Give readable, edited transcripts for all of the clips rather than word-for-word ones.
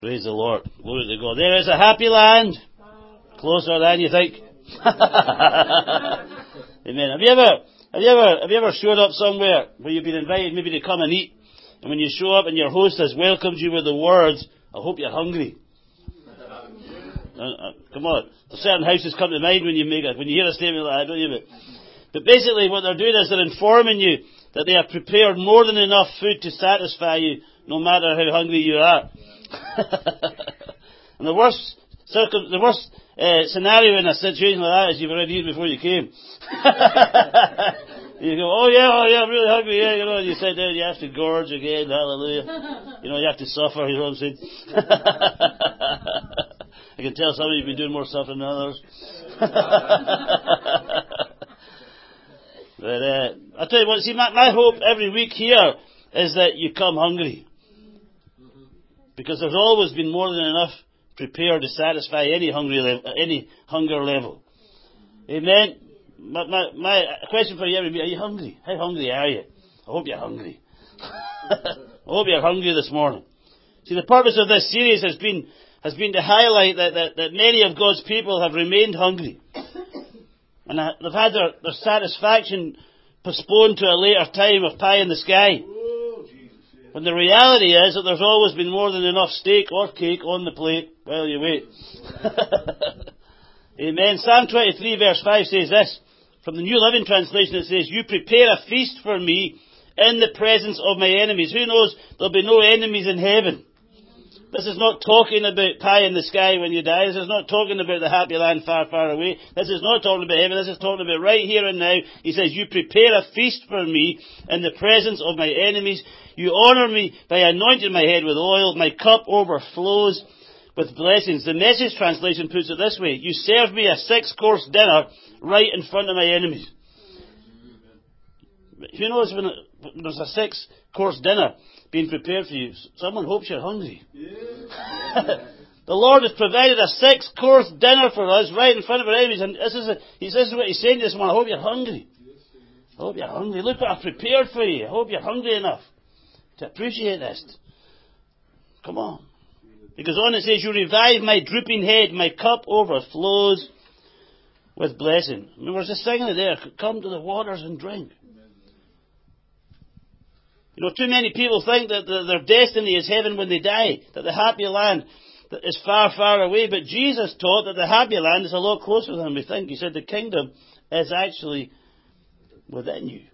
Praise the Lord. Glory to God. There is a happy land. Closer than you think. Amen. Have you ever showed up somewhere where you've been invited maybe to come and eat, and when you show up and your host has welcomed you with the words, "I hope you're hungry." Come on. Certain houses come to mind when you hear a statement like that, don't you? But basically what they're doing is they're informing you that they have prepared more than enough food to satisfy you, no matter how hungry you are. And the worst scenario in a situation like that is you've already eaten before you came. You go, oh yeah, I'm really hungry, yeah, and you sit down, you have to gorge again, hallelujah. You have to suffer, you know what I'm saying? I can tell some of you have been doing more suffering than others. But I'll tell you what, see, my hope every week here is that you come hungry. Because there's always been more than enough prepared to satisfy any hunger level. Amen? My question for you every week, are you hungry? How hungry are you? I hope you're hungry. I hope you're hungry this morning. See, the purpose of this series has been to highlight that many of God's people have remained hungry. And they've had their satisfaction postponed to a later time of pie in the sky. When the reality is that there's always been more than enough steak or cake on the plate while you wait. Amen. Psalm 23 verse 5 says this. From the New Living Translation it says, "You prepare a feast for me in the presence of my enemies." Who knows, there'll be no enemies in heaven. This is not talking about pie in the sky when you die. This is not talking about the happy land far, far away. This is not talking about heaven. This is talking about right here and now. He says, "You prepare a feast for me in the presence of my enemies. You honour me by anointing my head with oil. My cup overflows with blessings." The Message translation puts it this way. "You serve me a 6-course dinner right in front of my enemies." Who knows when there's a 6-course dinner being prepared for you? Someone hopes you're hungry. Yeah. The Lord has provided a 6-course dinner for us right in front of our enemies. And this is what He's saying this morning. I hope you're hungry. I hope you're hungry. Look what I've prepared for you. I hope you're hungry enough to appreciate this. Come on. Because on it says, "You revive my drooping head. My cup overflows with blessing." Remember, we're just singing it there. "Come to the waters and drink." Too many people think that their destiny is heaven when they die, that the happy land is far, far away. But Jesus taught that the happy land is a lot closer than we think. He said the kingdom is actually within you.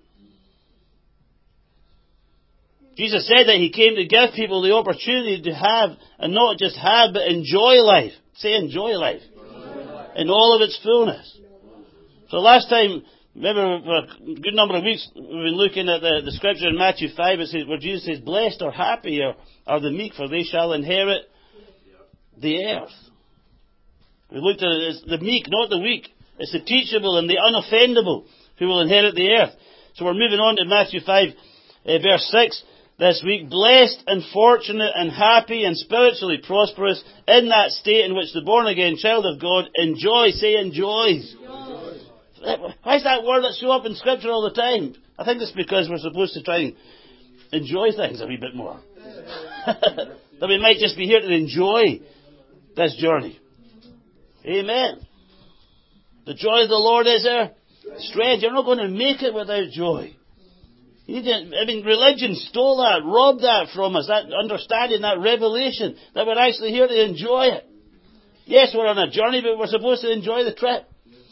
Jesus said that He came to give people the opportunity to have, and not just have, but enjoy life. Say enjoy life. In all of its fullness. So last time, remember, for a good number of weeks, we've been looking at the scripture in Matthew 5, where Jesus says, "Blessed or happy are the meek, for they shall inherit the earth." We looked at it as the meek, not the weak. It's the teachable and the unoffendable who will inherit the earth. So we're moving on to Matthew 5, verse 6 this week. "Blessed and fortunate and happy and spiritually prosperous in that state in which the born-again child of God enjoys." Why is that word that show up in Scripture all the time? I think it's because we're supposed to try and enjoy things a wee bit more. That we might just be here to enjoy this journey. Amen. The joy of the Lord is our strength. You're not going to make it without joy. Religion stole that, robbed that from us, that understanding, that revelation, that we're actually here to enjoy it. Yes, we're on a journey, but we're supposed to enjoy the trip.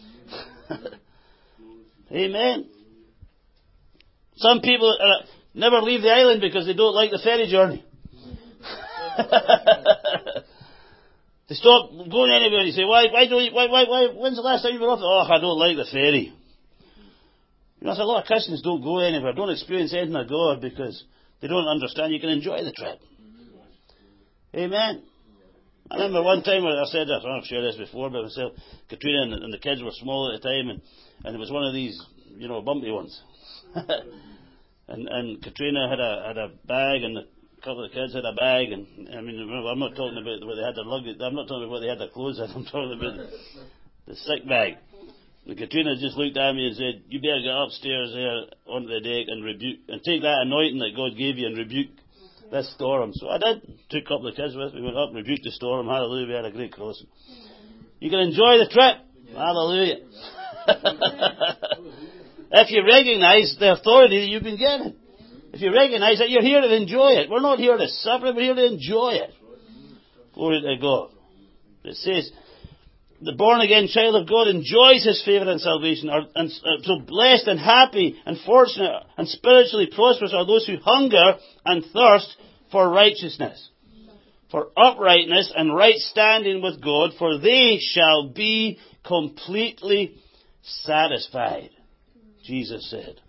Amen. Some people never leave the island because they don't like the ferry journey. They stop going anywhere. You say, why, when's the last time you were off? "Oh, I don't like the ferry." There's a lot of Christians don't go anywhere, don't experience anything of God because they don't understand you can enjoy the trip. Amen. I remember one time where I said this, I've shared this before, but myself, Katrina and the kids were small at the time, and it was one of these, bumpy ones. and Katrina had a bag, and a couple of the kids had a bag, and remember, I'm not talking about where they had their luggage, I'm not talking about where they had their clothes in, I'm talking about the sick bag. And Katrina just looked at me and said, "You better get upstairs there onto the deck and rebuke, and take that anointing that God gave you and rebuke this storm. So I did. Took a couple of kids with me. Went up and rebuked the storm. Hallelujah. We had a great crossing. You can enjoy the trip. Hallelujah. If you recognize the authority that you've been given. If you recognize that you're here to enjoy it. We're not here to suffer it. We're here to enjoy it. Glory to God. It says, the born-again child of God enjoys His favour and salvation. So blessed and happy and fortunate and spiritually prosperous are those who hunger and thirst for righteousness, for uprightness and right standing with God, for they shall be completely satisfied, Jesus said.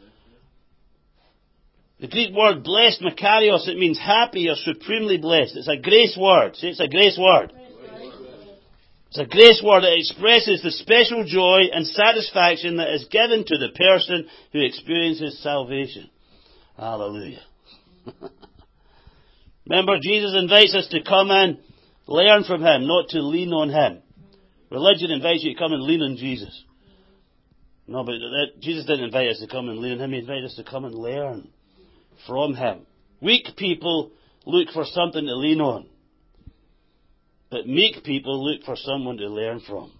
The Greek word blessed, makarios, it means happy or supremely blessed. It's a grace word. See, it's a grace word. It's a grace word that expresses the special joy and satisfaction that is given to the person who experiences salvation. Hallelujah. Remember, Jesus invites us to come and learn from Him, not to lean on Him. Religion invites you to come and lean on Jesus. No, but Jesus didn't invite us to come and lean on Him. He invited us to come and learn from Him. Weak people look for something to lean on. But meek people look for someone to learn from.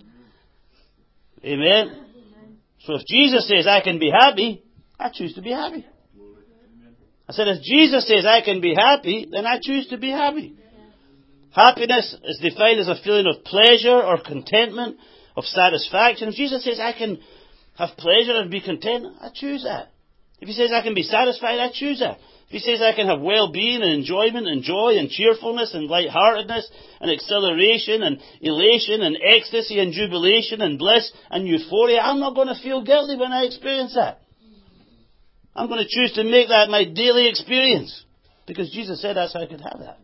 Amen? So if Jesus says, I can be happy, I choose to be happy. I said, if Jesus says, I can be happy, then I choose to be happy. Happiness is defined as a feeling of pleasure or contentment, of satisfaction. If Jesus says, I can have pleasure and be content, I choose that. If He says, I can be satisfied, I choose that. If He says I can have well-being and enjoyment and joy and cheerfulness and lightheartedness and exhilaration and elation and ecstasy and jubilation and bliss and euphoria, I'm not going to feel guilty when I experience that. I'm going to choose to make that my daily experience because Jesus said that's how I could have that.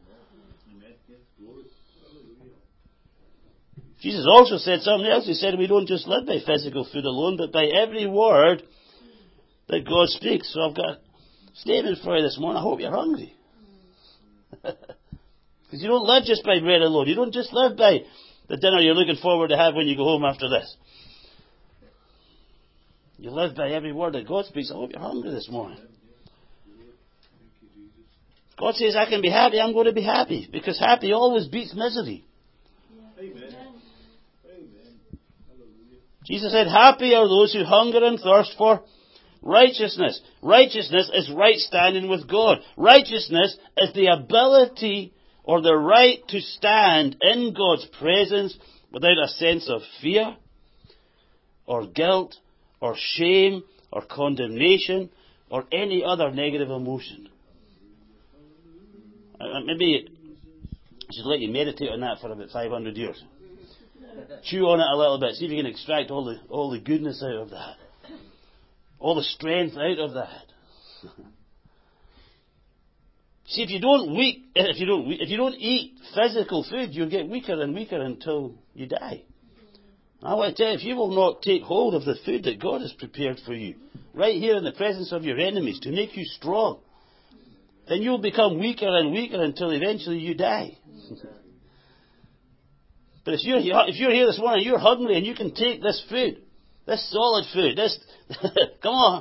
Jesus also said something else. He said we don't just live by physical food alone, but by every word that God speaks. So I've got a statement for you this morning. I hope you're hungry. Because you don't live just by bread alone. You don't just live by the dinner you're looking forward to have when you go home after this. You live by every word that God speaks. I hope you're hungry this morning. God says I can be happy. I'm going to be happy. Because happy always beats misery. Amen. Jesus said, happy are those who hunger and thirst for righteousness. Righteousness is right standing with God. Righteousness is the ability or the right to stand in God's presence without a sense of fear or guilt or shame or condemnation or any other negative emotion. Maybe I should let you meditate on that for about 500 years. Chew on it a little bit. See if you can extract all the goodness out of that. All the strength out of that. See, if you don't eat physical food, you'll get weaker and weaker until you die. I want to tell you, if you will not take hold of the food that God has prepared for you, right here in the presence of your enemies, to make you strong, then you'll become weaker and weaker until eventually you die. But if you're here this morning, you're hungry and you can take this food, this solid food, this, come on.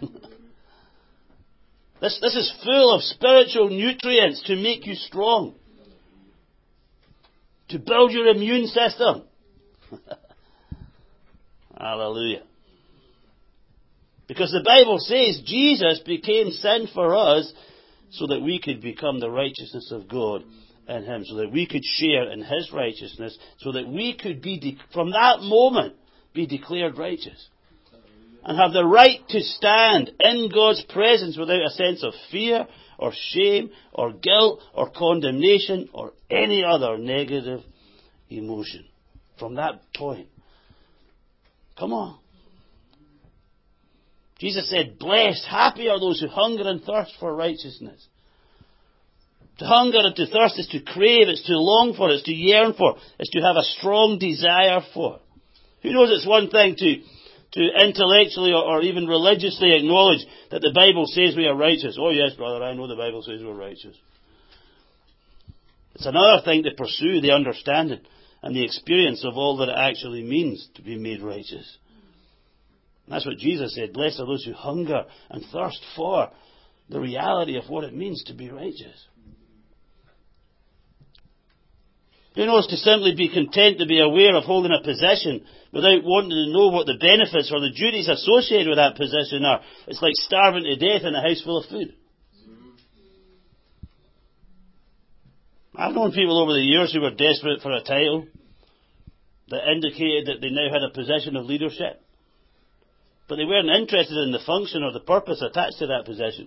This is full of spiritual nutrients to make you strong. To build your immune system. Hallelujah. Because the Bible says Jesus became sin for us so that we could become the righteousness of God in Him, so that we could share in His righteousness, so that we could be, from that moment, be declared righteous. And have the right to stand in God's presence without a sense of fear or shame or guilt or condemnation or any other negative emotion. From that point. Come on. Jesus said, blessed, happy are those who hunger and thirst for righteousness. To hunger and to thirst is to crave, it's to long for, it's to yearn for, it's to have a strong desire for. Who knows it's one thing to intellectually or even religiously acknowledge that the Bible says we are righteous. Oh yes, brother, I know the Bible says we're righteous. It's another thing to pursue the understanding and the experience of all that it actually means to be made righteous. And that's what Jesus said. Blessed are those who hunger and thirst for the reality of what it means to be righteous. Who knows to simply be content to be aware of holding a position without wanting to know what the benefits or the duties associated with that position are? It's like starving to death in a house full of food. I've known people over the years who were desperate for a title that indicated that they now had a position of leadership. But they weren't interested in the function or the purpose attached to that position.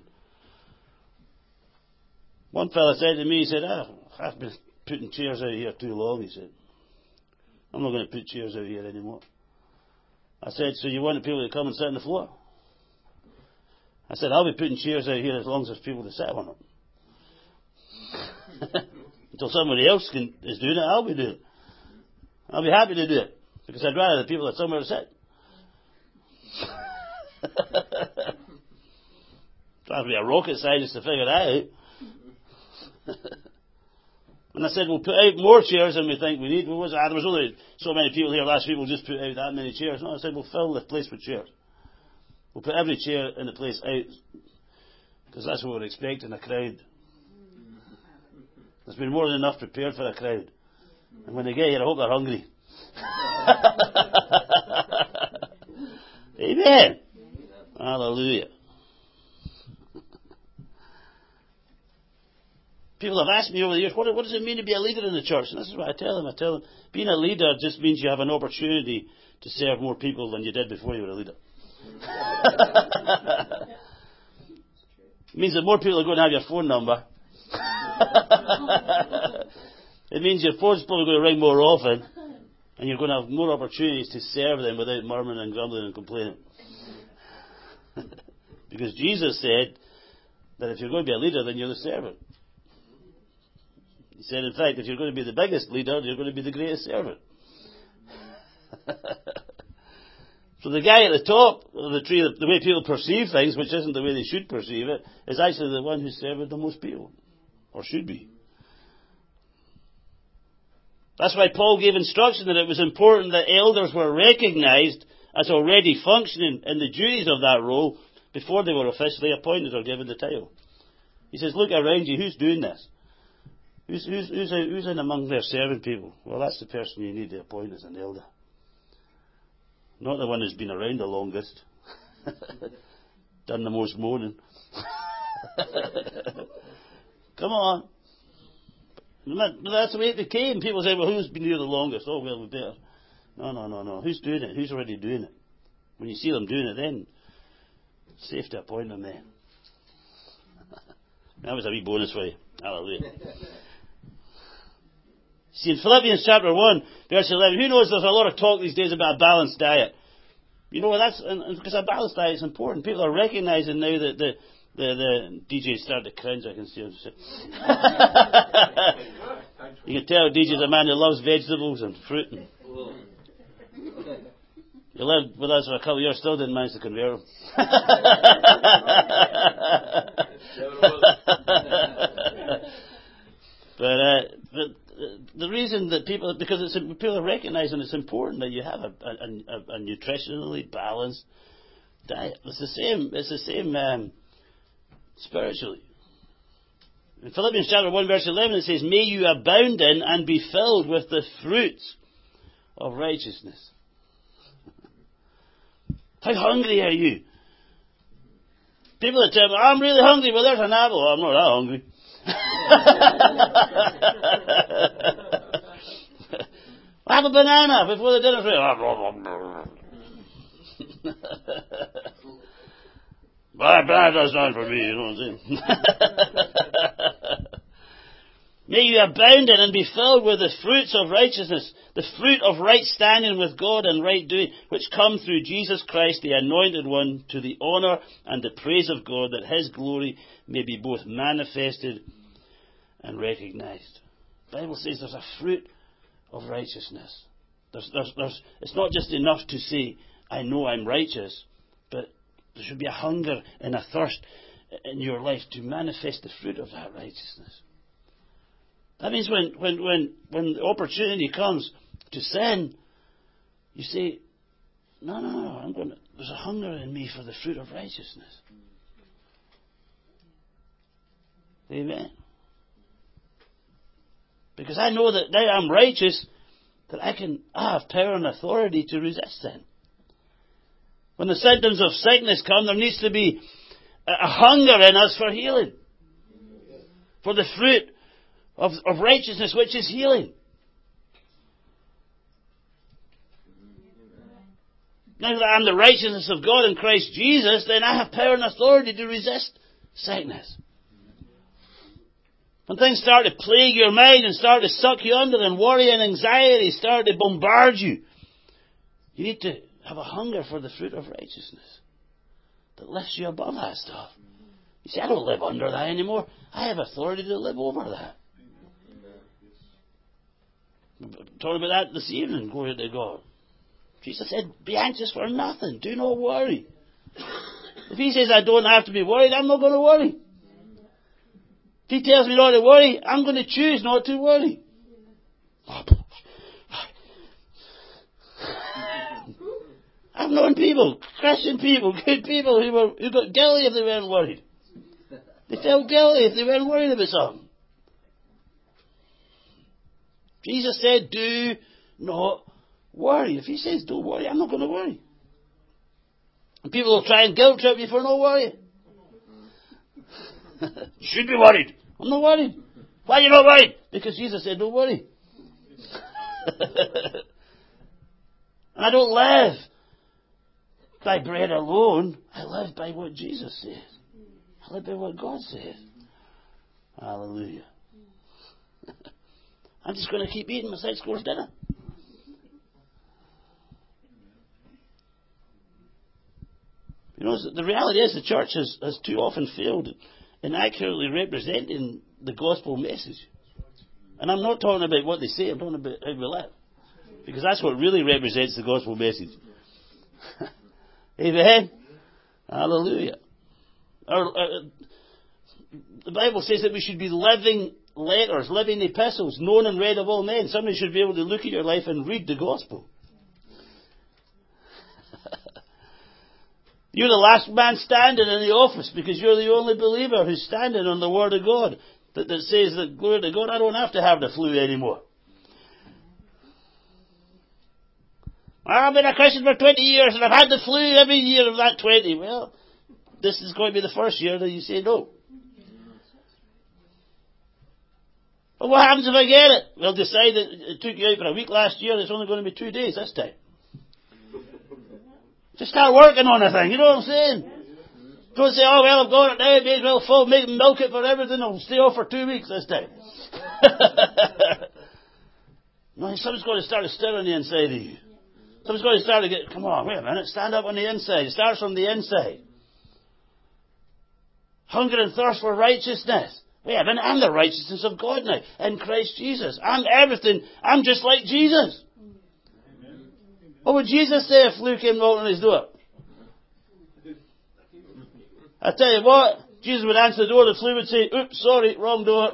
One fella said to me, he said, I've been putting chairs out here too long, he said. I'm not going to put chairs out here anymore. I said, so you want people to come and sit on the floor? I said, I'll be putting chairs out here as long as there's people to sit on them. Until somebody else is doing it, I'll be doing it. I'll be happy to do it. Because I'd rather the people have somewhere to sit. Trying to be a rocket scientist to figure that out. And I said, we'll put out more chairs than we think we need. There was only so many people here last week, we'll just put out that many chairs. No, I said, we'll fill the place with chairs. We'll put every chair in the place out. Because that's what we're expecting, a crowd. There's been more than enough prepared for a crowd. And when they get here, I hope they're hungry. Amen. Hallelujah. People have asked me over the years, what does it mean to be a leader in the church? And this is what I tell them. I tell them, being a leader just means you have an opportunity to serve more people than you did before you were a leader. It means that more people are going to have your phone number. It means your phone's probably going to ring more often, and you're going to have more opportunities to serve them without murmuring and grumbling and complaining. Because Jesus said that if you're going to be a leader, then you're the servant. He said, in fact, if you're going to be the biggest leader, you're going to be the greatest servant. So the guy at the top of the tree, the way people perceive things, which isn't the way they should perceive it, is actually the one who's served the most people. Or should be. That's why Paul gave instruction that it was important that elders were recognized as already functioning in the duties of that role before they were officially appointed or given the title. He says, look around you, who's doing this? Who's in among their serving people? Well, that's the person you need to appoint as an elder. Not the one who's been around the longest. Done the most moaning. Come on. That's the way it became. People say, well, who's been here the longest? Oh, well, we better. No. Who's doing it? Who's already doing it? When you see them doing it, then it's safe to appoint them then. That was a wee bonus for you. Hallelujah. See, in Philippians chapter 1, verse 11, who knows there's a lot of talk these days about a balanced diet. You know, because a balanced diet is important. People are recognizing now that the DJ started to cringe, I can see him. You can tell DJ's a man who loves vegetables and fruit. And he lived with us for a couple of years, still didn't manage to convert him. But the reason that people are recognizing it's important that you have a nutritionally balanced diet. It's the same spiritually. In Philippians chapter 1 verse 11 it says, may you abound in and be filled with the fruits of righteousness. How hungry are you? People that tell me, I'm really hungry, well there's an apple. I'm not that hungry. Have a banana before the dinner's ready. That's not for me, you know what I'm saying? May you abound in and be filled with the fruits of righteousness, the fruit of right standing with God and right doing, which come through Jesus Christ, the Anointed One, to the honour and the praise of God, that His glory may be both manifested and recognised. The Bible says there's a fruit of righteousness. It's not just enough to say, I know I'm righteous, but there should be a hunger and a thirst in your life to manifest the fruit of that righteousness. That means when the opportunity comes to sin, you say, no, there's a hunger in me for the fruit of righteousness. Amen. Because I know that now I'm righteous, that I have power and authority to resist sin. When the symptoms of sickness come, there needs to be a hunger in us for healing. For the fruit of righteousness, which is healing. Now that I'm the righteousness of God in Christ Jesus, then I have power and authority to resist sickness. When things start to plague your mind and start to suck you under, and worry and anxiety start to bombard you, you need to have a hunger for the fruit of righteousness that lifts you above that stuff. You say, I don't live under that anymore. I have authority to live over that. We're talking about that this evening, glory to God. Jesus said, be anxious for nothing. Do not worry. If he says I don't have to be worried, I'm not going to worry. If he tells me not to worry, I'm going to choose not to worry. I've known people, Christian people, good people who got guilty if they weren't worried. They felt guilty if they weren't worried about something. Jesus said, do not worry. If he says don't worry, I'm not going to worry. And people will try and guilt trip you for not worrying. You should be worried. I'm not worried. Why are you not worried? Because Jesus said don't worry. And I don't live by bread alone. I live by what Jesus says. I live by what God says. Hallelujah. I'm just going to keep eating my six-course dinner. You know, the reality is the church has too often failed in accurately representing the gospel message. And I'm not talking about what they say, I'm talking about how we live. Because that's what really represents the gospel message. Amen? Hallelujah. The Bible says that we should be living letters, living epistles, known and read of all men. Somebody should be able to look at your life and read the gospel. You're the last man standing in the office because you're the only believer who's standing on the Word of God that says that, glory to God, I don't have to have the flu anymore. I've been a Christian for 20 years and I've had the flu every year of that 20. Well, this is going to be the first year that you say no. But what happens if I get it? Well, decide that it took you out for a week last year, it's only going to be 2 days this time. Just start working on a thing, you know what I'm saying? Don't say, oh, well, I've got it now, may as well milk it for everything, I'll stay off for 2 weeks this time. No, something's going to start to stir on the inside of you. Something's going to start to get, come on, wait a minute, stand up on the inside. It starts from the inside. Hunger and thirst for righteousness. Wait a minute, I'm the righteousness of God now, in Christ Jesus. I'm everything, I'm just like Jesus. What would Jesus say if flu came knocking on his door? I tell you what, Jesus would answer the door, the flu would say, oops, sorry, wrong door.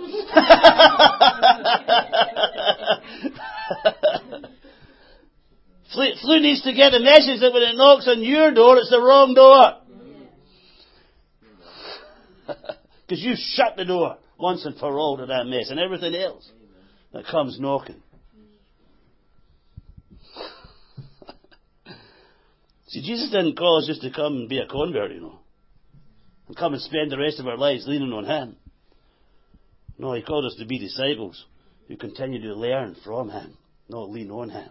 Flu needs to get the message that when it knocks on your door, it's the wrong door. Because you shut the door once and for all to that mess and everything else that comes knocking. See, Jesus didn't call us just to come and be a convert, you know, and come and spend the rest of our lives leaning on Him. No, He called us to be disciples who continue to learn from Him, not lean on Him.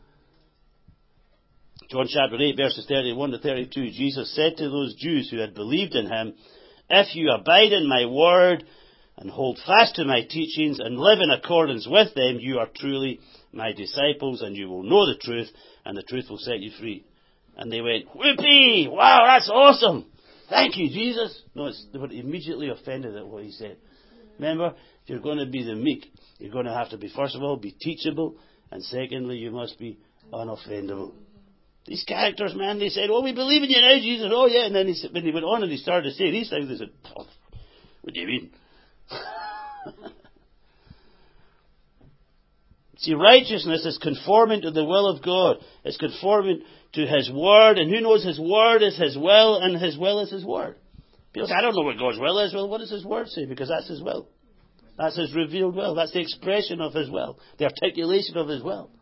John chapter 8, verses 31 to 32, Jesus said to those Jews who had believed in Him, if you abide in my word and hold fast to my teachings and live in accordance with them, you are truly my disciples and you will know the truth and the truth will set you free. And they went, whoopee! Wow, that's awesome! Thank you, Jesus! No, they were immediately offended at what He said. Remember, if you're going to be the meek, you're going to have to be, first of all, be teachable, and secondly, you must be unoffendable. These characters, man, they said, oh, we believe in you now, Jesus. Oh, yeah. And then when he went on and he started to say these things, they said, oh, what do you mean? See, righteousness is conforming to the will of God. It's conforming to His Word. And who knows His Word is His will, and His will is His Word. People say, I don't know what God's will is. Well, what does His Word say? Because that's His will. That's His revealed will. That's the expression of His will. The articulation of His will.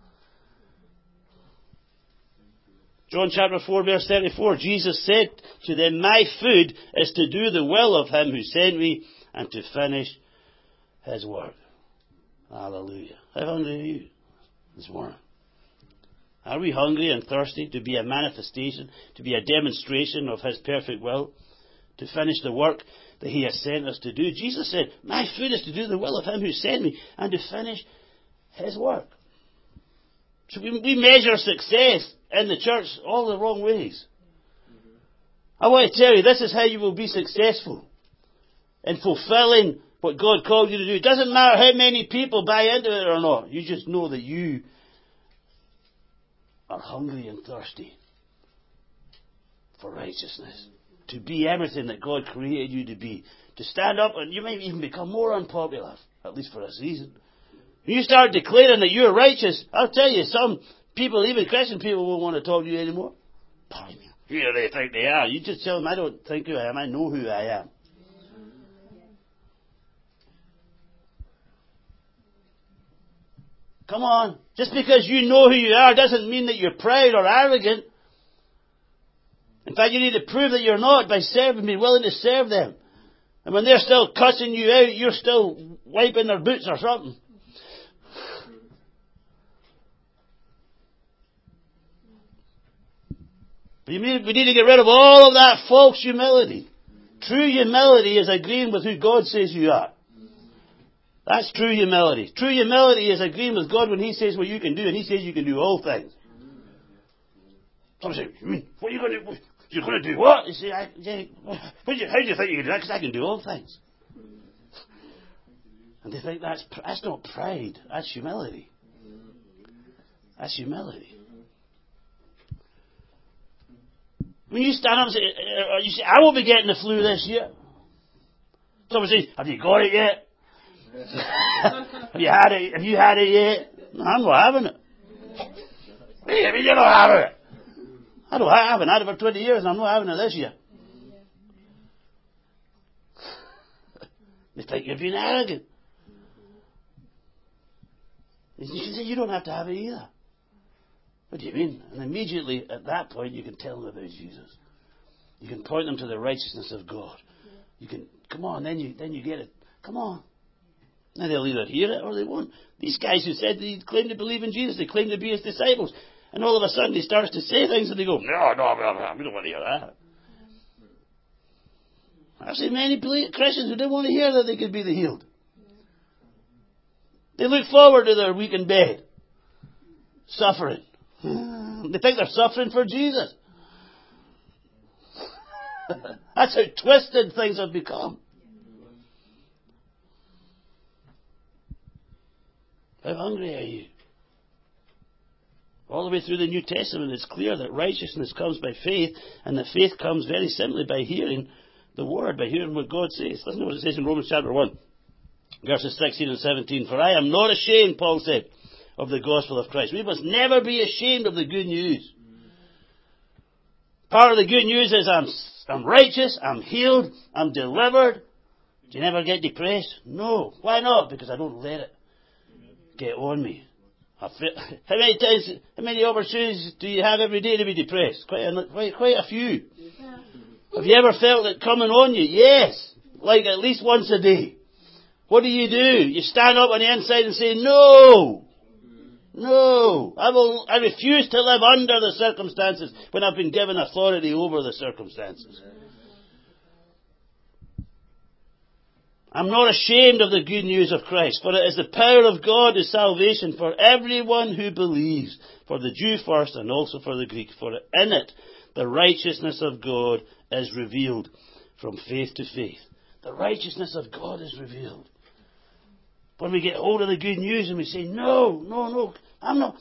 John chapter 4 verse 34, Jesus said to them, my food is to do the will of Him who sent me and to finish His work. Hallelujah. How hungry are you this morning? Are we hungry and thirsty to be a manifestation, to be a demonstration of His perfect will, to finish the work that He has sent us to do? Jesus said, my food is to do the will of Him who sent me and to finish His work. So we measure success in the church all the wrong ways. I want to tell you, this is how you will be successful in fulfilling what God called you to do. It doesn't matter how many people buy into it or not. You just know that you are hungry and thirsty for righteousness. To be everything that God created you to be. To stand up, and you might even become more unpopular, at least for a season. When you start declaring that you're righteous, I'll tell you, some people, even Christian people, won't want to talk to you anymore. Who do they think they are? You just tell them, I don't think who I am, I know who I am. Come on. Just because you know who you are doesn't mean that you're proud or arrogant. In fact, you need to prove that you're not by serving, being willing to serve them. And when they're still cussing you out, you're still wiping their boots or something. We need to get rid of all of that false humility. True humility is agreeing with who God says you are. That's true humility. True humility is agreeing with God when He says what you can do, and He says you can do all things. Some say, what are you going to do? You're going to do what? You say, how do you think you can do that? Because I can do all things. And they think that's not pride. That's humility. That's humility. When you stand up and say, I won't be getting the flu this year. Someone says, have you got it yet? Have you had it? Have you had it yet? No, I'm not having it. What do you mean you're not having it? I haven't had it for 20 years and I'm not having it this year. They think you're being arrogant. You say, you don't have to have it either. What do you mean? And immediately at that point you can tell them about Jesus. You can point them to the righteousness of God. You can, come on, then you get it. Come on. Now they'll either hear it or they won't. These guys who said they claim to believe in Jesus, they claim to be His disciples. And all of a sudden he starts to say things and they go, no, we don't want to hear that. I've seen many Christians who didn't want to hear that they could be healed. They look forward to their week in bed, suffering. They think they're suffering for Jesus. That's how twisted things have become. How hungry are you? All the way through the New Testament, it's clear that righteousness comes by faith, and that faith comes very simply by hearing the Word, by hearing what God says. Listen to what it says in Romans chapter 1, verses 16 and 17. For I am not ashamed, Paul said, of the gospel of Christ. We must never be ashamed of the good news. Part of the good news is I'm righteous, I'm healed, I'm delivered. Do you never get depressed? No. Why not? Because I don't let it get on me. How many opportunities do you have every day to be depressed? Quite a few. Have you ever felt it coming on you? Yes. Like at least once a day. What do? You stand up on the inside and say, no. No. I refuse to live under the circumstances when I've been given authority over the circumstances. I'm not ashamed of the good news of Christ, for it is the power of God to salvation for everyone who believes, for the Jew first and also for the Greek. For in it the righteousness of God is revealed from faith to faith. The righteousness of God is revealed. When we get hold of the good news and we say, no, I'm not.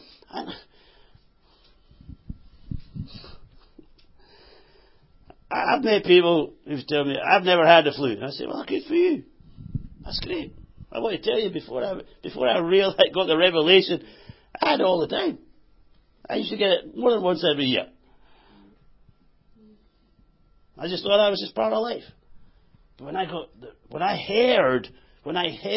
I've met people who've told me, I've never had the flu. And I say, well, good for you. That's great. I want to tell you, before I realized, got the revelation, I had it all the time. I used to get it more than once every year. I just thought that was just part of life. But when I heard what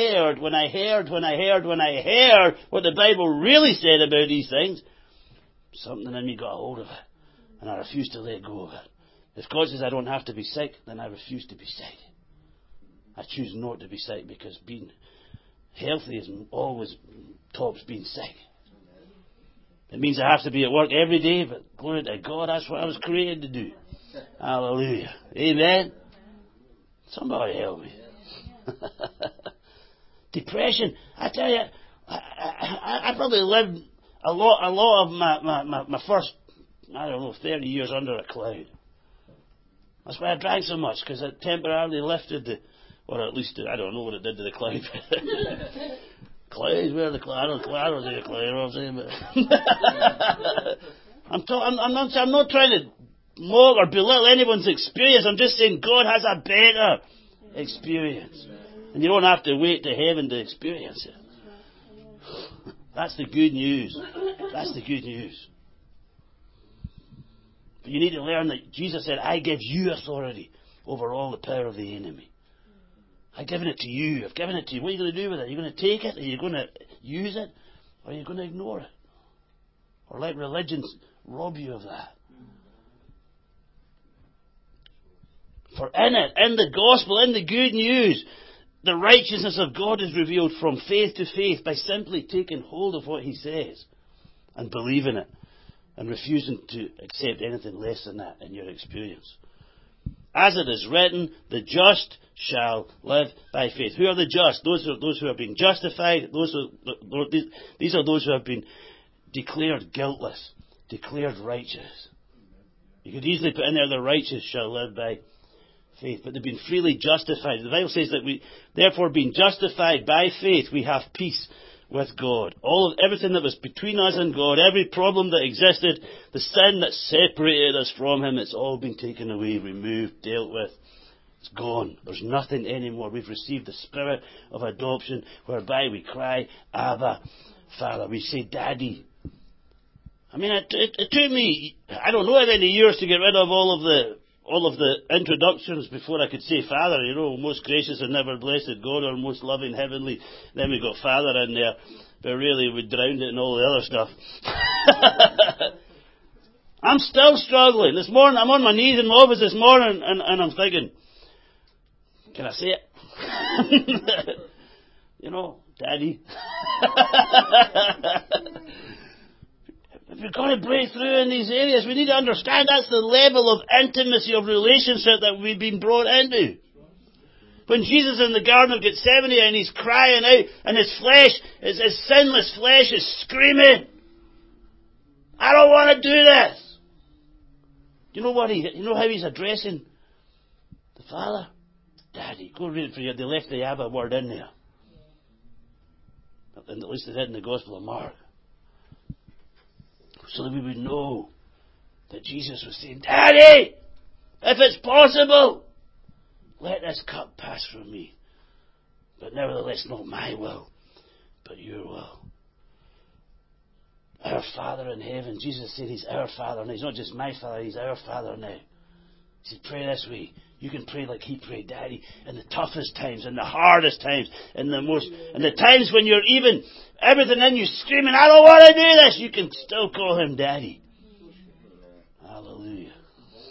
the Bible really said about these things, something in me got a hold of it. And I refused to let go of it. If God says I don't have to be sick, then I refuse to be sick. I choose not to be sick, because being healthy is always tops being sick. It means I have to be at work every day, but glory to God, that's what I was created to do. Hallelujah. Amen. Somebody help me. Depression. I tell you, I probably lived a lot of my first, 30 years under a cloud. That's why I drank so much, because it temporarily lifted or at least, I don't know what it did to the cloud. Clouds, where are the clouds? Cloud was a cloud, you know what I'm saying? I'm not trying to mock or belittle anyone's experience. I'm just saying God has a better experience. And you don't have to wait to heaven to experience it. That's the good news. That's the good news. But you need to learn that Jesus said, I give you authority over all the power of the enemy. I've given it to you. I've given it to you. What are you going to do with it? Are you going to take it? Are you going to use it? Or are you going to ignore it? Or let religions rob you of that? For in it, in the gospel, in the good news, the righteousness of God is revealed from faith to faith by simply taking hold of what He says and believing it and refusing to accept anything less than that in your experience. As it is written, the just shall live by faith. Who are the just? Those who have been justified. These are those who have been declared guiltless, declared righteous. You could easily put in there, the righteous shall live by faith, but they've been freely justified. The Bible says that we, therefore, being justified by faith, we have peace with God. Everything that was between us and God, every problem that existed, the sin that separated us from Him, it's all been taken away, removed, dealt with. It's gone. There's nothing anymore. We've received the Spirit of adoption, whereby we cry, Abba, Father. We say, Daddy. I mean, it took me, I don't know how many years to get rid of all of the introductions before I could say Father. You know, most gracious and never blessed God, or most loving heavenly. Then we got Father in there, but really we drowned it in all the other stuff. I'm still struggling. This morning, I'm on my knees in my office this morning, and I'm thinking, can I say it? You know, Daddy. If we're going to break through in these areas, we need to understand that's the level of intimacy of relationship that we've been brought into. When Jesus is in the Garden of Gethsemane and He's crying out, and His flesh, His sinless flesh is screaming, I don't want to do this. Do you know how He's addressing the Father? Daddy. Go read it for you. They left the Abba word in there. And at least they did in the Gospel of Mark. So that we would know that Jesus was saying, Daddy, if it's possible, let this cup pass from me. But nevertheless, not my will, but your will. Our Father in heaven. Jesus said He's our Father. And He's not just my Father, He's our Father now. He said, pray this way. You can pray like He prayed, Daddy, in the toughest times, in the hardest times, in the times when you're even, everything in you screaming, I don't want to do this. You can still call Him Daddy. Hallelujah.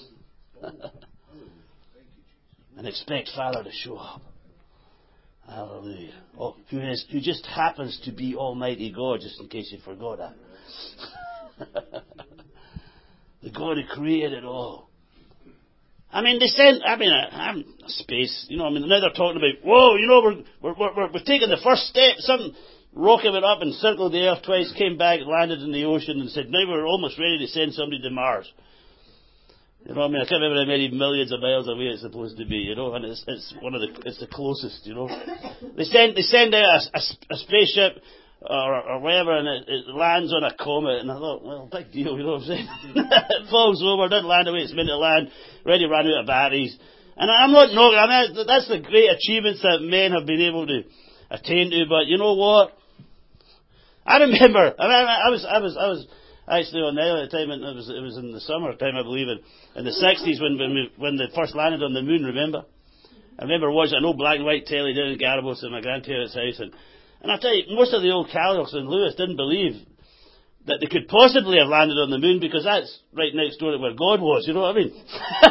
And expect Father to show up. Hallelujah. Oh, who just happens to be Almighty God, just in case you forgot that. The God who created it all. I mean, I'm space, you know, I mean, now they're talking about, whoa, you know, we're taking the first step. Some rocket went up and circled the earth twice, came back, landed in the ocean, and said, now we're almost ready to send somebody to Mars. You know what I mean? I can't remember how many millions of miles away it's supposed to be, you know, and it's the closest, you know. They send out a spaceship, or whatever, and it lands on a comet, and I thought, well, big deal, you know what I'm saying? It falls over, doesn't land the way it's meant to land, ready to run out of batteries. And I'm not knocking, I mean, that's the great achievements that men have been able to attain to, but you know what? I remember, I was actually on the island at the time, and it was in the summer time, I believe, in the 60s when they first landed on the moon, remember? I remember watching an old black and white telly down in Garibos at my grandparents' house, and I'll tell you, most of the old Catholics in Lewis didn't believe that they could possibly have landed on the moon, because that's right next door to where God was, you know what I mean?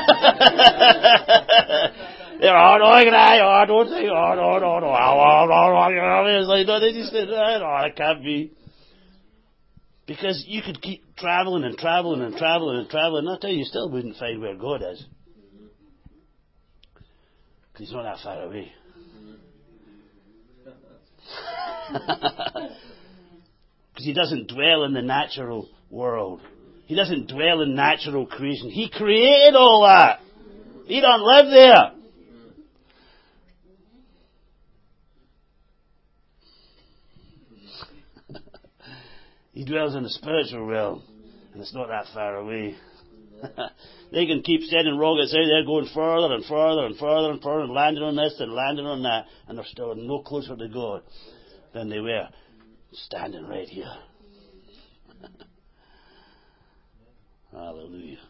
They're I don't think, no. It's like, no, they just said, no, it can't be. Because you could keep travelling and travelling and travelling and travelling, and I'll tell you, you still wouldn't find where God is. Because He's not that far away. Because He doesn't dwell in the natural world. He doesn't dwell in natural creation. He created all that. He don't live there. He dwells in the spiritual realm, and it's not that far away. They can keep sending rockets out there, going further and further and further and further, and landing on this and landing on that, and they're still no closer to God than they were standing right here. Hallelujah.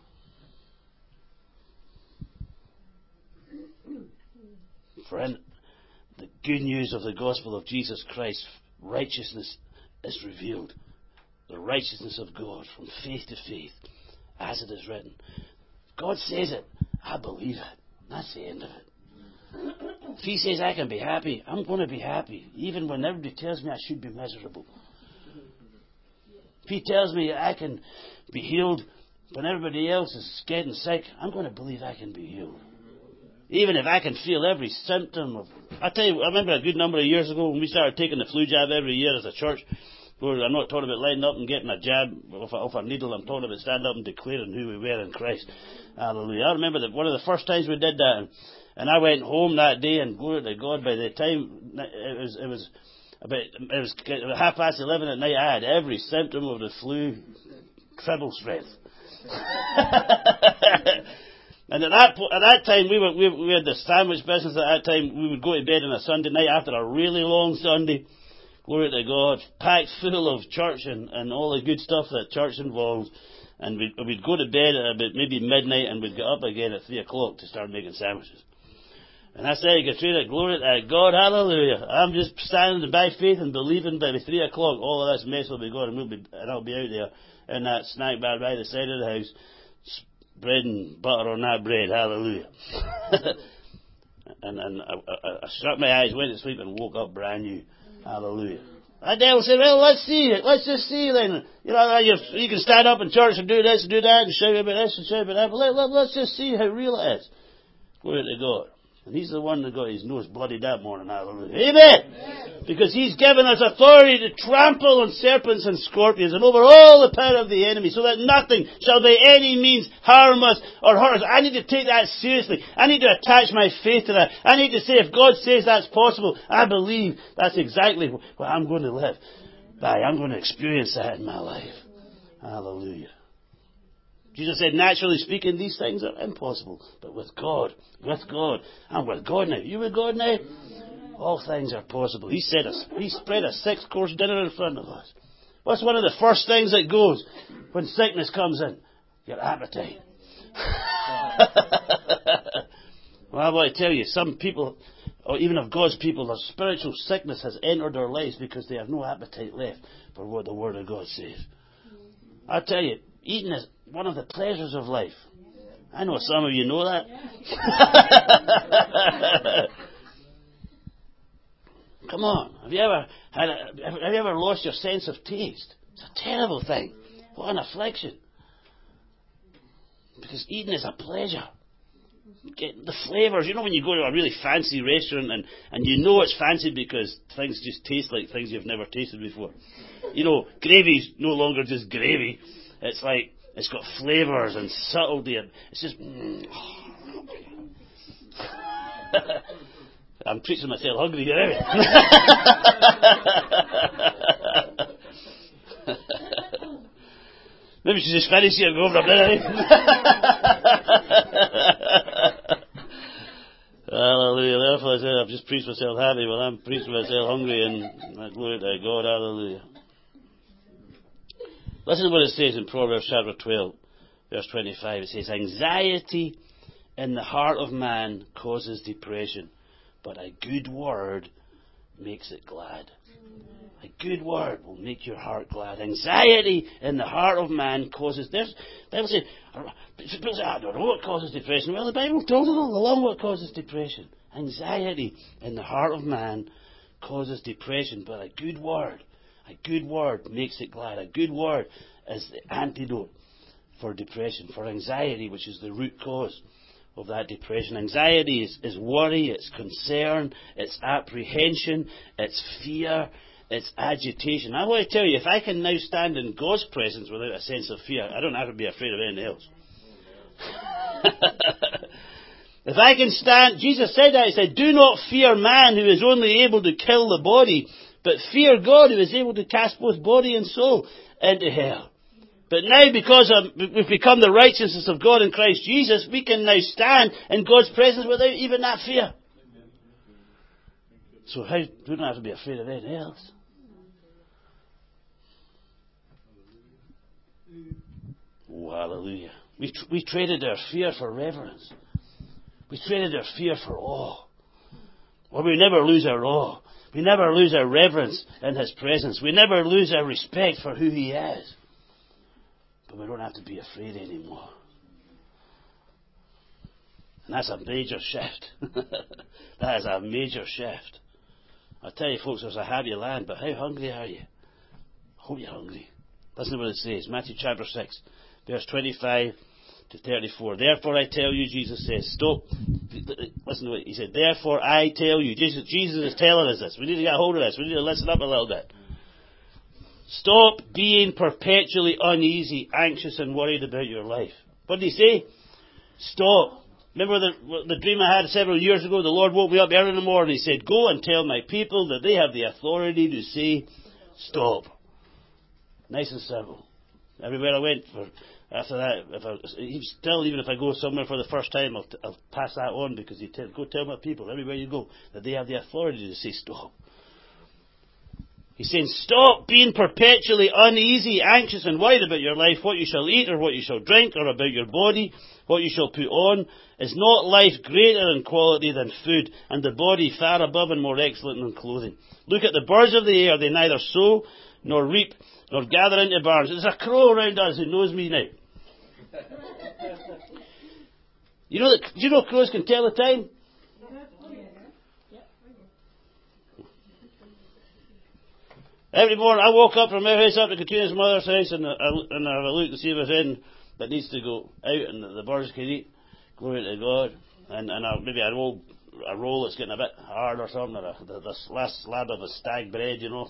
Friend, the good news of the gospel of Jesus Christ, righteousness is revealed. The righteousness of God from faith to faith, as it is written. God says it. I believe it. That's the end of it. If He says I can be happy, I'm going to be happy, even when everybody tells me I should be miserable. If He tells me I can be healed when everybody else is getting sick, I'm going to believe I can be healed. Even if I can feel every symptom of... I tell you, I remember a good number of years ago when we started taking the flu jab every year as a church. I'm not talking about lining up and getting a jab off a needle. I'm talking about standing up and declaring who we were in Christ. Hallelujah. I remember that one of the first times we did that, and I went home that day, and glory to God, by the time it was about 11:30 at night, I had every symptom of the flu, treble strength. And at that time, we had the sandwich business. At that time, we would go to bed on a Sunday night after a really long Sunday. Glory to God, packed full of church and all the good stuff that church involves. And we'd go to bed at about maybe midnight, and we'd get up again at 3 o'clock to start making sandwiches. And I say, Katrina, glory to God, hallelujah. I'm just standing by faith and believing by 3 o'clock all of this mess will be gone, and I'll be out there in that snack bar by the side of the house, spreading butter on that bread, hallelujah. and I shut my eyes, went to sleep, and woke up brand new. Hallelujah. The devil said, well, let's see it. Let's just see then. You know, you can stand up in church and do this and do that and shout about this and shout about that. But let's just see how real it is. Glory to God. And He's the one that got his nose bloodied that morning. Hallelujah. Amen. Because He's given us authority to trample on serpents and scorpions and over all the power of the enemy, so that nothing shall by any means harm us or hurt us. I need to take that seriously. I need to attach my faith to that. I need to say, if God says that's possible, I believe that's exactly what I'm going to live by. I'm going to experience that in my life. Hallelujah. Jesus said, naturally speaking, these things are impossible. But with God, I'm with God now. You with God now? All things are possible. He spread a 6-course dinner in front of us. What's one of the first things that goes when sickness comes in? Your appetite. Well, I want to tell you, some people, or even of God's people, their spiritual sickness has entered their lives because they have no appetite left for what the Word of God says. I tell you, eating is one of the pleasures of life. I know some of you know that. Come on. Have you ever lost your sense of taste? It's a terrible thing. What an affliction. Because eating is a pleasure. Get the flavours. You know when you go to a really fancy restaurant and you know it's fancy because things just taste like things you've never tasted before. You know, gravy's no longer just gravy. It's like, it's got flavours and subtlety, and it's just... I'm preaching myself hungry here, anyway. Maybe she's just finished here and go over a bit, Hallelujah. Therefore I said, I've just preached myself happy. Well, I'm preaching myself hungry, and glory to God. Hallelujah. Listen to what it says in Proverbs chapter 12, verse 25. It says, anxiety in the heart of man causes depression, but a good word makes it glad. A good word will make your heart glad. Anxiety in the heart of man causes... The Bible says, people say, I don't know what causes depression. Well, the Bible told us all along what causes depression. Anxiety in the heart of man causes depression, but a good word makes it glad. A good word is the antidote for depression, for anxiety, which is the root cause of that depression. Anxiety is worry, it's concern, it's apprehension, it's fear, it's agitation. I want to tell you, if I can now stand in God's presence without a sense of fear, I don't have to be afraid of anything else. If I can stand, Jesus said that, He said, do not fear man who is only able to kill the body, but fear God who is able to cast both body and soul into hell. But now, because we've become the righteousness of God in Christ Jesus, we can now stand in God's presence without even that fear. So we don't have to be afraid of anything else. Oh, hallelujah. We traded our fear for reverence. We traded our fear for awe. Well, we never lose our awe. We never lose our reverence in His presence. We never lose our respect for who He is. But we don't have to be afraid anymore. And that's a major shift. That is a major shift. I tell you folks, there's a happy land, but how hungry are you? I hope you're hungry. Listen to what it says. Matthew chapter 6, verse 25 to 34. Therefore I tell you, Jesus says, stop. Listen to what He said. Therefore I tell you. Jesus is telling us this. We need to get hold of this. We need to listen up a little bit. Stop being perpetually uneasy, anxious and worried about your life. What did He say? Stop. Remember the dream I had several years ago? The Lord woke me up early in the morning. He said, go and tell my people that they have the authority to say, stop. Nice and simple. Everywhere I went after that, even if I go somewhere for the first time, I'll pass that on, because He said, go tell my people everywhere you go that they have the authority to say stop. He's saying, stop being perpetually uneasy, anxious and worried about your life, what you shall eat or what you shall drink, or about your body, what you shall put on. Is not life greater in quality than food, and the body far above and more excellent than clothing? Look at the birds of the air, they neither sow, nor reap, nor gather into barns. There's a crow around us who knows me now. Do you know crows can tell the time? Every morning I walk up from our house up to Katrina's mother's house, and I have a look to see if there's anything that needs to go out and the birds can eat. Glory to God. And maybe a roll that's getting a bit hard or something, or the last slab of a stag bread, Take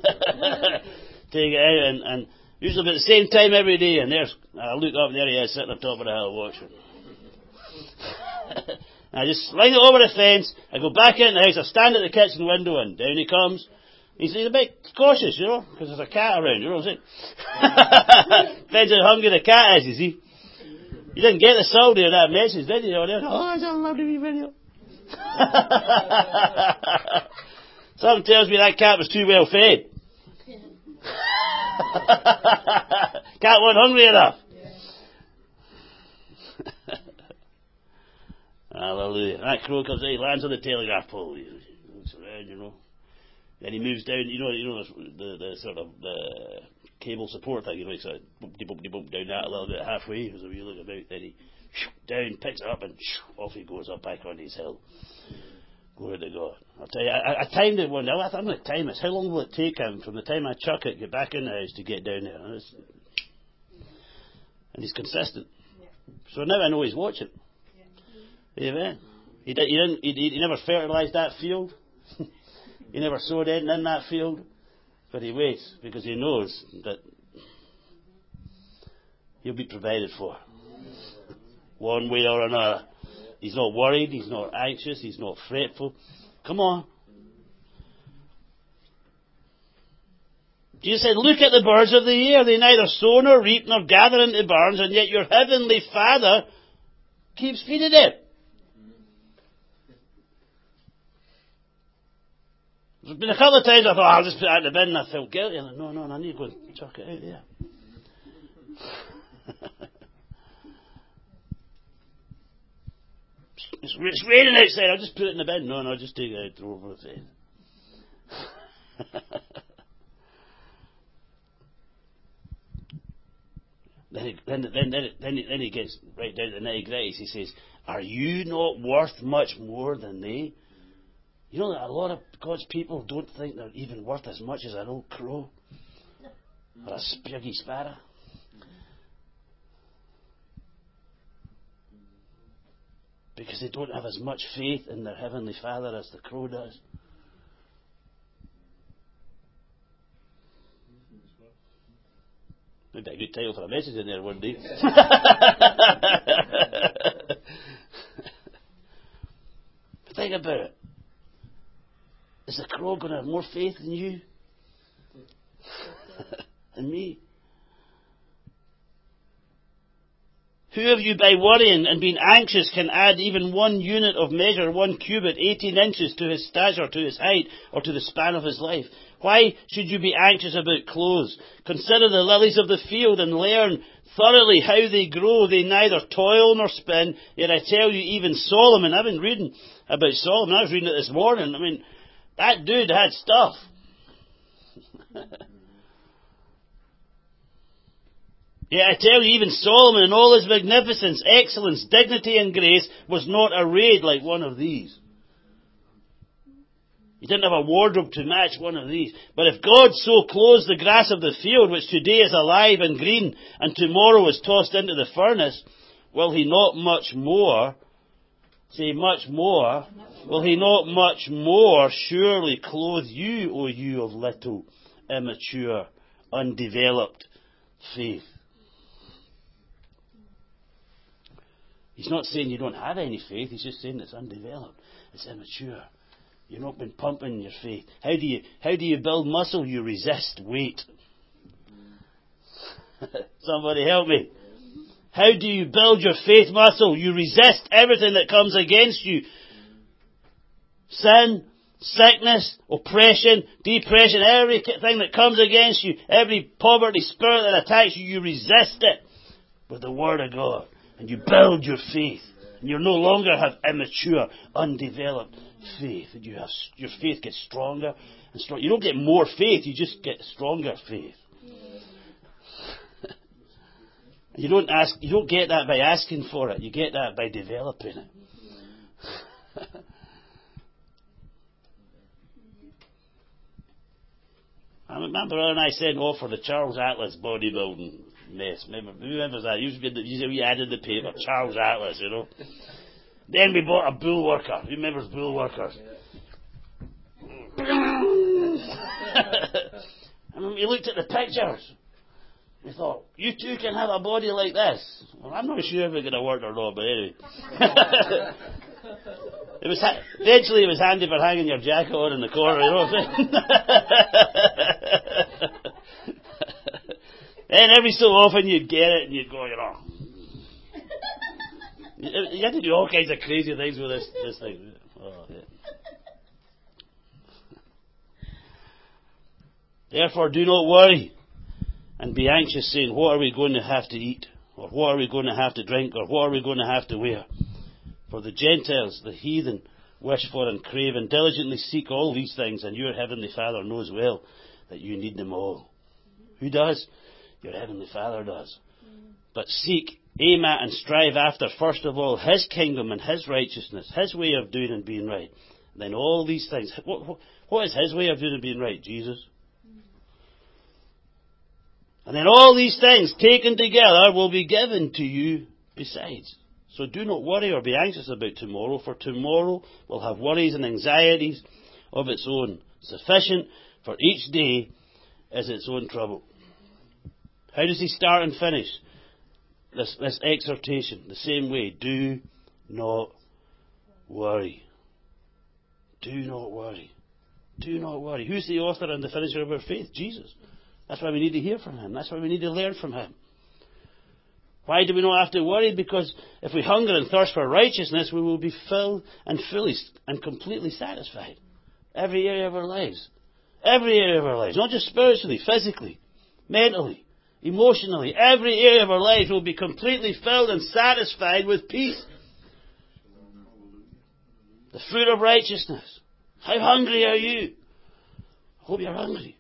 it out, and usually about the same time every day, and I look up and there he is sitting on top of the hill watching. I just sling it over the fence, I go back in the house, I stand at the kitchen window, and down he comes. He's a bit cautious, because there's a cat around, what I'm saying? Depends how hungry the cat is, you see. You didn't get the subtlety of that message, did you? Oh, it's a lovely wee video. Something tells me that cat was too well fed. Cat wasn't hungry enough. Hallelujah. That crow comes in, he lands on the telegraph pole. He looks around, Then he moves down, the sort of the cable support thing, he sort of boop down that a little bit halfway, as we look about, then he down, picks it up, and off he goes up back on his hill. Glory to God. I'll tell you, I timed it one day. I'm going to time it. How long will it take him from the time I chuck it, get back in the house to get down there? And he's consistent. So now I know he's watching. Amen. He never fertilised that field. He never sowed anything in that field, but he waits because he knows that he'll be provided for, one way or another. He's not worried, he's not anxious, he's not fretful. Come on. Jesus said, look at the birds of the air. They neither sow nor reap nor gather into barns, and yet your heavenly Father keeps feeding them. There's been a couple of times I thought, I'll just put it in the bin, and I felt guilty. And I thought, no, I need to go and chuck it out there. It's raining outside. I'll just put it in the bin. No, just take it out. Throw it over the fence. Then he gets right down to the nitty-gritties. He says, are you not worth much more than they? You know that a lot of God's people don't think they're even worth as much as an old crow or a spuggy sparrow. Because they don't have as much faith in their Heavenly Father as the crow does. Maybe a good title for a message in there one day. But think about it. Is the crow going to have more faith in you? And me? Who of you by worrying and being anxious can add even 1 unit of measure, 1 cubit, 18 inches to his stature, to his height, or to the span of his life? Why should you be anxious about clothes? Consider the lilies of the field and learn thoroughly how they grow. They neither toil nor spin. Yet I tell you, even Solomon, I've been reading about Solomon, I was reading it this morning. I mean, that dude had stuff. Yet I tell you, even Solomon in all his magnificence, excellence, dignity and grace was not arrayed like one of these. He didn't have a wardrobe to match one of these. But if God so clothes the grass of the field, which today is alive and green, and tomorrow is tossed into the furnace, will he not much more, say much more, will he not much more surely clothe you, O you of little, immature, undeveloped faith? He's not saying you don't have any faith. He's just saying it's undeveloped. It's immature. You've not been pumping your faith. How do you build muscle? You resist weight. Somebody help me. How do you build your faith muscle? You resist everything that comes against you. Sin, sickness, oppression, depression, everything that comes against you, every poverty spirit that attacks you, you resist it with the Word of God. And you build your faith. And you no longer have immature, undeveloped faith. And your faith gets stronger and stronger. You don't get more faith, you just get stronger faith. You don't get that by asking for it. You get that by developing it. I remember when I sent off for the Charles Atlas bodybuilding mess. Who remembers that? We added the paper, Charles Atlas, you know. Then we bought a bull worker. Who remembers bull workers? And when we looked at the pictures, we thought, you two can have a body like this. Well, I'm not sure if it's going to work or not, but anyway. Eventually it was handy for hanging your jacket on in the corner, you know what I'm saying? And every so often you'd get it and you'd go, you know. You had to do all kinds of crazy things with this thing. Oh, yeah. Therefore, do not worry and be anxious, saying, what are we going to have to eat? Or what are we going to have to drink? Or what are we going to have to wear? For the Gentiles, the heathen, wish for and crave and diligently seek all these things, and your heavenly Father knows well that you need them all. Who does? Your heavenly Father does. But seek, aim at and strive after, first of all, His kingdom and His righteousness, His way of doing and being right. And then all these things. What is His way of doing and being right? Jesus. And then all these things taken together will be given to you besides. So do not worry or be anxious about tomorrow, for tomorrow will have worries and anxieties of its own. Sufficient for each day is its own trouble. How does he start and finish this exhortation? The same way. Do not worry. Do not worry. Do not worry. Who's the author and the finisher of our faith? Jesus. That's why we need to hear from Him. That's why we need to learn from Him. Why do we not have to worry? Because if we hunger and thirst for righteousness, we will be filled and fully and completely satisfied. Every area of our lives. Every area of our lives. Not just spiritually, physically, mentally, emotionally. Every area of our lives will be completely filled and satisfied with peace. The fruit of righteousness. How hungry are you? I hope you're hungry.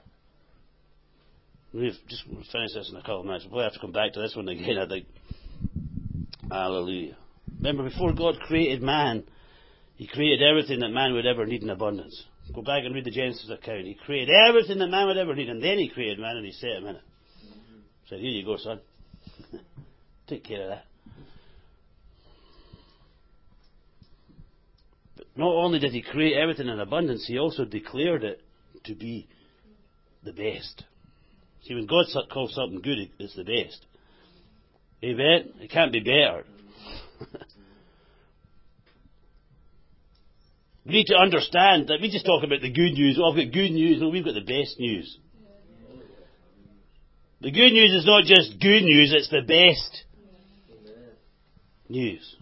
We'll finish this in a couple of minutes. We'll probably have to come back to this one again, I think. Hallelujah. Remember, before God created man, He created everything that man would ever need in abundance. Go back and read the Genesis account. He created everything that man would ever need, and then He created man, and He set him in it. He said, here you go, son. Take care of that. But not only did He create everything in abundance, He also declared it to be the best. See, when God calls something good, it's the best. Amen? It can't be better. We need to understand that we just talk about the good news. Oh, I've got good news. No, we've got the best news. The good news is not just good news, it's the best news.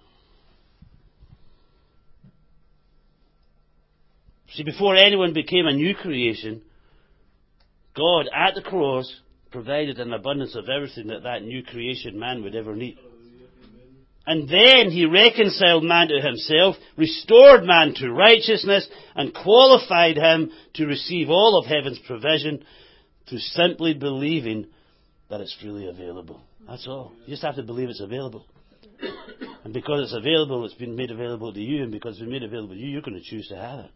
See, before anyone became a new creation, God at the cross provided an abundance of everything that new creation man would ever need. And then He reconciled man to Himself, restored man to righteousness, and qualified him to receive all of heaven's provision through simply believing that it's freely available. That's all. You just have to believe it's available. And because it's available, it's been made available to you, and because it's been made available to you, you're going to choose to have it.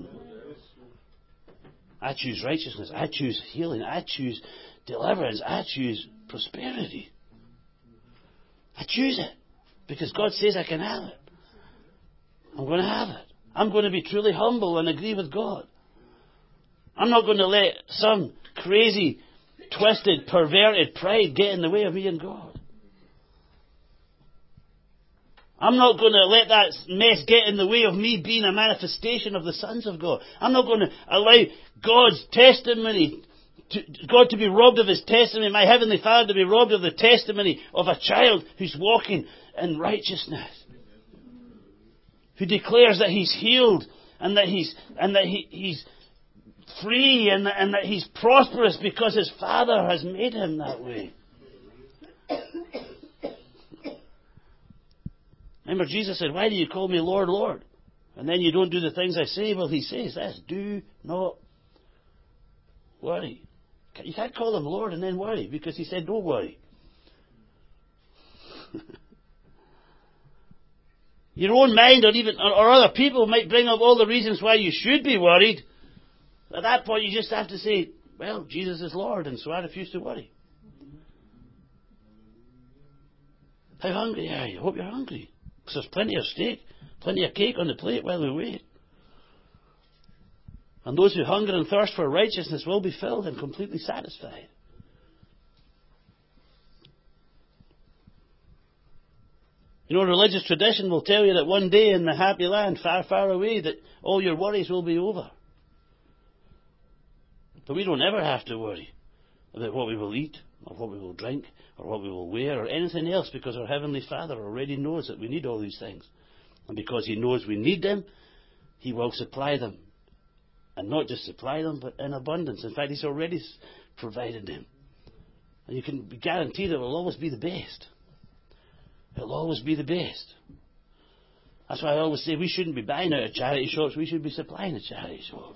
I choose righteousness. I choose healing. I choose deliverance. I choose prosperity. I choose it. Because God says I can have it. I'm going to have it. I'm going to be truly humble and agree with God. I'm not going to let some crazy, twisted, perverted pride get in the way of me and God. I'm not going to let that mess get in the way of me being a manifestation of the sons of God. I'm not going to allow God's testimony, God to be robbed of His testimony, my Heavenly Father to be robbed of the testimony of a child who's walking in righteousness, who declares that he's healed and that he's free and that he's prosperous because his Father has made him that way. Remember, Jesus said, why do you call me Lord, Lord? And then you don't do the things I say? Well, He says this, do not worry. You can't call Him Lord and then worry, because He said don't worry. Your own mind or other people might bring up all the reasons why you should be worried. At that point you just have to say, well, Jesus is Lord, and so I refuse to worry. How hungry are you? I hope you're hungry. Because there's plenty of steak, plenty of cake on the plate while we wait. And those who hunger and thirst for righteousness will be filled and completely satisfied. You know, religious tradition will tell you that one day in the happy land, far, far away, that all your worries will be over. But we don't ever have to worry about what we will eat, or what we will drink, or what we will wear, or anything else, because our Heavenly Father already knows that we need all these things. And because He knows we need them, He will supply them. And not just supply them, but in abundance. In fact, He's already provided them. And you can be guaranteed it will always be the best. It will always be the best. That's why I always say we shouldn't be buying out of charity shops, we should be supplying the charity shops.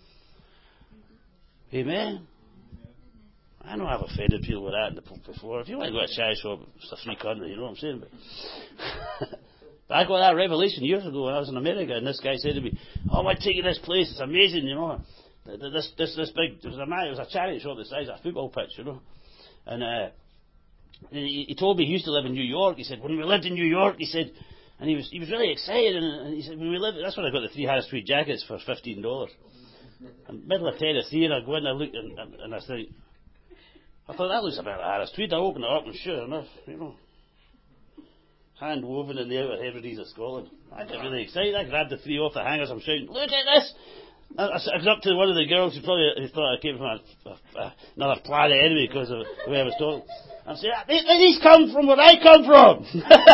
Amen? I know I've offended people with that before. If you want to go to a charity shop, it's a free country, you know what I'm saying? But I got that revelation years ago when I was in America, and this guy said to me, oh, I want to take you to this place, it's amazing, you know. This big, it was a charity shop the size of a football pitch, you know. And he told me he used to live in New York. He said, when we lived in New York, he said, and he was really excited, and he said, when we lived, that's when I got the 3 Harris Street jackets for $15. And middle of Tennessee, and I go in and I look, and I think, I thought, that looks a bit like Harris Street. I opened it up, and sure enough, you know, hand woven in the Outer Hebrides of Scotland. I got really excited. I grabbed the 3 off the hangers. I'm shouting, look at this! I was up to one of the girls who probably thought I came from another planet anyway because of the way I was talking. I'm saying, these come from where I come from.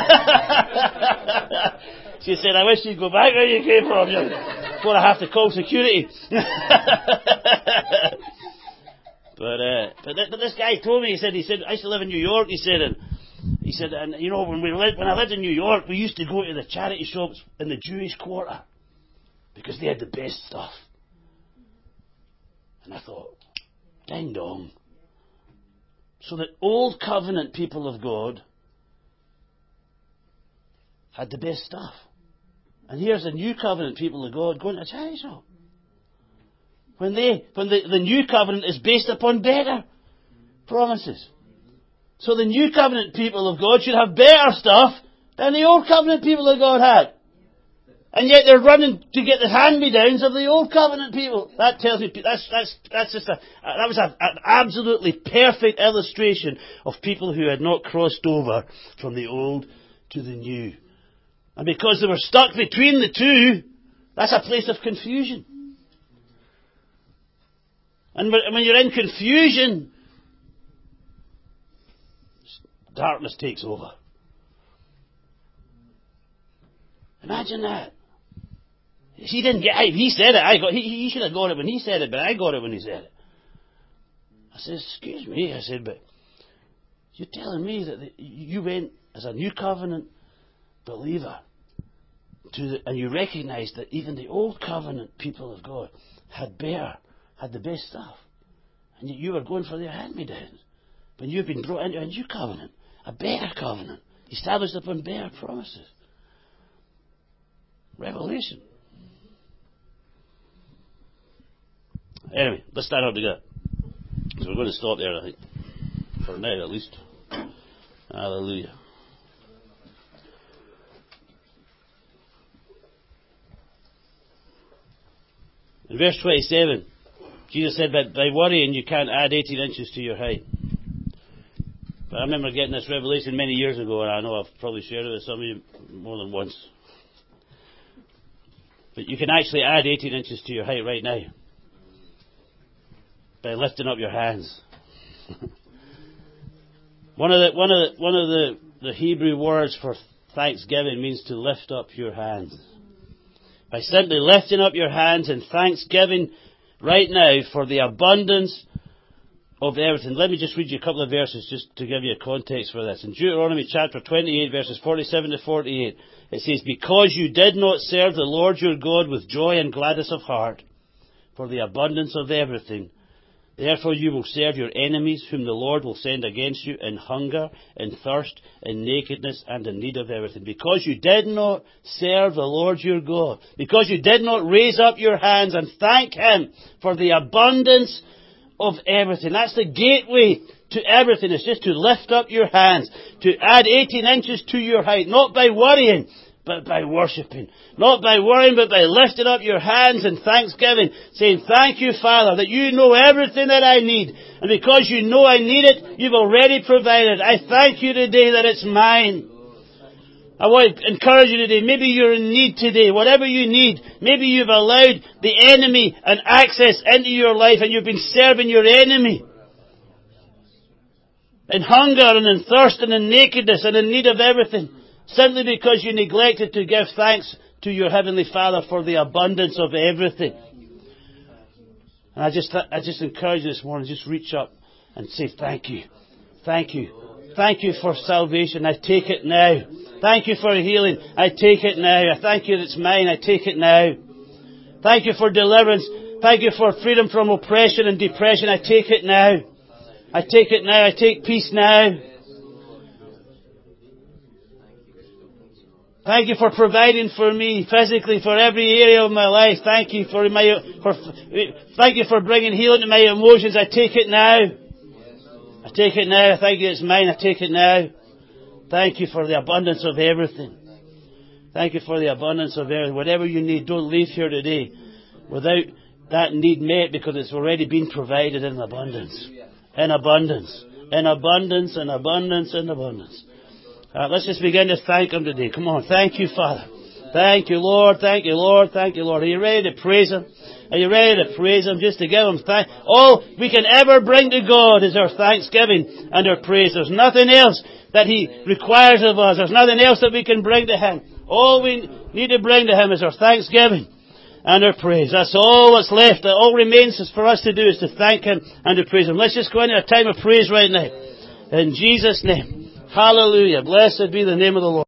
She said, I wish you'd go back where you came from before I have to call security. But this guy told me, he said, I used to live in New York, he said, and you know, when I lived in New York, we used to go to the charity shops in the Jewish quarter. Because they had the best stuff. And I thought, ding dong. So the old covenant people of God had the best stuff. And here's the new covenant people of God going to tell you so. When the new covenant is based upon better promises. So the new covenant people of God should have better stuff than the old covenant people of God had. And yet they're running to get the hand-me-downs of the old covenant people. That tells me, that was an absolutely perfect illustration of people who had not crossed over from the old to the new. And because they were stuck between the two, that's a place of confusion. And when you're in confusion, darkness takes over. Imagine that. He didn't get it. He said it. He should have got it when he said it, but I got it when he said it. I said, excuse me. I said, but you're telling me that you went as a new covenant believer and you recognized that even the old covenant people of God had the best stuff. And you were going for their hand-me-downs. But you've been brought into a new covenant, a better covenant, established upon better promises. Revelation. Anyway, let's stand up together. So we're going to stop there, I think. For now, at least. Hallelujah. In verse 27, Jesus said that by worrying you can't add 18 inches to your height. But I remember getting this revelation many years ago, and I know I've probably shared it with some of you more than once. But you can actually add 18 inches to your height right now by lifting up your hands. One of the Hebrew words for thanksgiving means to lift up your hands. By simply lifting up your hands in thanksgiving right now for the abundance of everything. Let me just read you a couple of verses just to give you a context for this. In Deuteronomy chapter 28, verses 47 to 48, it says, because you did not serve the Lord your God with joy and gladness of heart for the abundance of everything, therefore you will serve your enemies, whom the Lord will send against you in hunger, in thirst, in nakedness, and in need of everything. Because you did not serve the Lord your God. Because you did not raise up your hands and thank Him for the abundance of everything. That's the gateway to everything. It's just to lift up your hands. To add 18 inches to your height. Not by worrying, but by worshipping. Not by worrying, but by lifting up your hands in thanksgiving, saying, thank you, Father, that you know everything that I need. And because you know I need it, you've already provided. I thank you today that it's mine. I want to encourage you today. Maybe you're in need today. Whatever you need. Maybe you've allowed the enemy an access into your life and you've been serving your enemy. In hunger and in thirst and in nakedness and in need of everything. Simply because you neglected to give thanks to your Heavenly Father for the abundance of everything. And I just encourage you this morning, just reach up and say thank you. Thank you. Thank you for salvation. I take it now. Thank you for healing. I take it now. I thank you that it's mine. I take it now. Thank you for deliverance. Thank you for freedom from oppression and depression. I take it now. I take it now. I take peace now. Thank you for providing for me physically for every area of my life. Thank you thank you for bringing healing to my emotions. I take it now. I take it now. I thank you it's mine. I take it now. Thank you for the abundance of everything. Thank you for the abundance of everything. Whatever you need, don't leave here today without that need met, because it's already been provided in abundance. In abundance. In abundance, in abundance, in abundance. Let's just begin to thank Him today. Come on. Thank you, Father. Thank you, Lord. Thank you, Lord. Thank you, Lord. Are you ready to praise Him? Are you ready to praise Him? Just to give Him thanks. All we can ever bring to God is our thanksgiving and our praise. There's nothing else that He requires of us. There's nothing else that we can bring to Him. All we need to bring to Him is our thanksgiving and our praise. That's all that's left. All remains for us to do is to thank Him and to praise Him. Let's just go into a time of praise right now. In Jesus' name. Hallelujah. Blessed be the name of the Lord.